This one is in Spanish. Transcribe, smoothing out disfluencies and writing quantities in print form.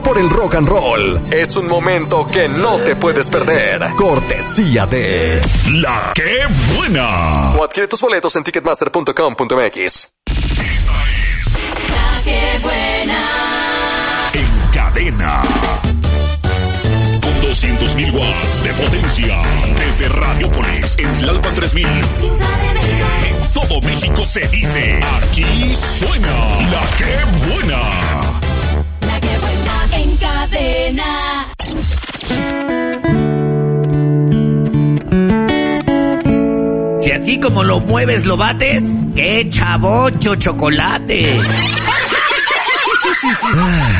por el rock and roll. Es un momento que no te puedes perder. Cortesía de La Qué Buena. O adquiere tus boletos en ticketmaster.com.mx. La Qué Buena. En cadena. Con 200.000 watts de potencia. Desde Radiopolis, en Tlalpan 3000. En todo México se dice, aquí suena La Qué Buena. La Qué Buena en cadena. Si así como lo mueves lo bates, ¡qué chavocho chocolate!